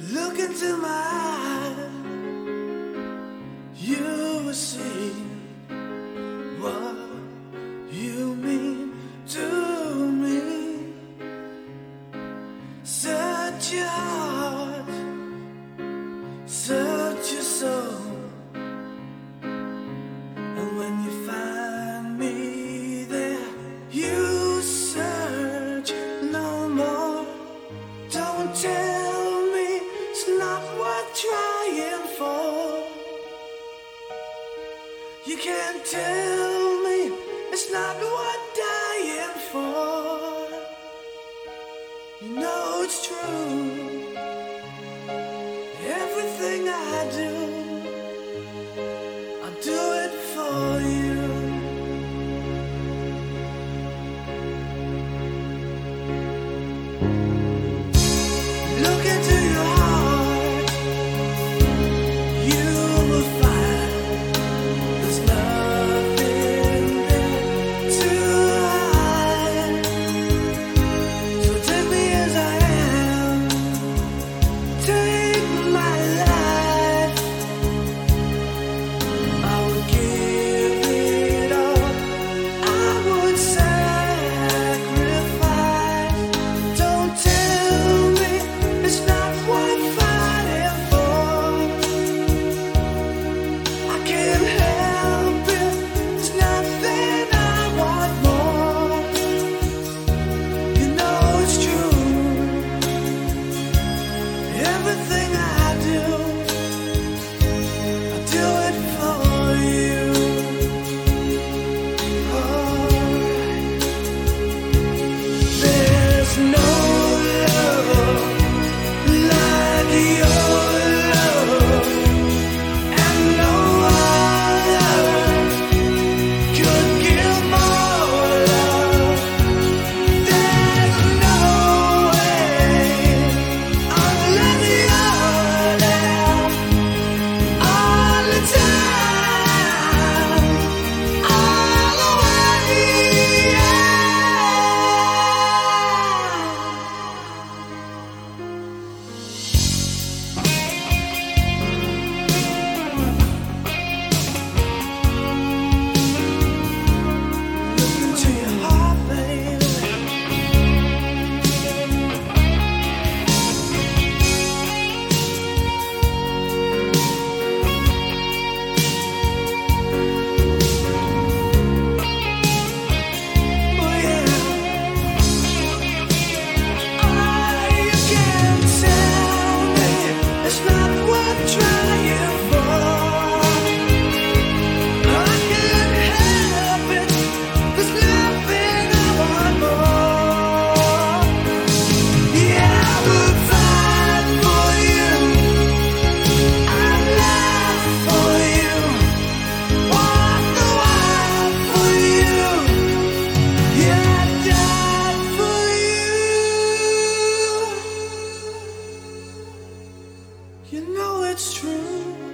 Look into my eyes, you will see what you mean to me. Search your heart, search your soul, and when you find me there, you search no more. Don't tell me it's not worth trying for. You can't tell me it's not worth dying for. You know it's true. Everything I do it for you. Look into your heart, you will find there's nothing there to hide. So take me as I am, take my life. I would give it all, I would sacrifice. Don't tell me it's not worth fighting for. I can't help it, there's nothing I want more. You know it's true. Everything I do it for you. Alright. There's no love like your love, and no other could give more love. There's no way unless you're there all the time, all the way. Look into your heart, baby. Oh yeah. You can't tell me it's not worth trying for. I can't help it, there's nothing I want more. Yeah, I will fight for you, I'd laugh for you, walk the wild for you. Yeah, I died for you. You know it's true.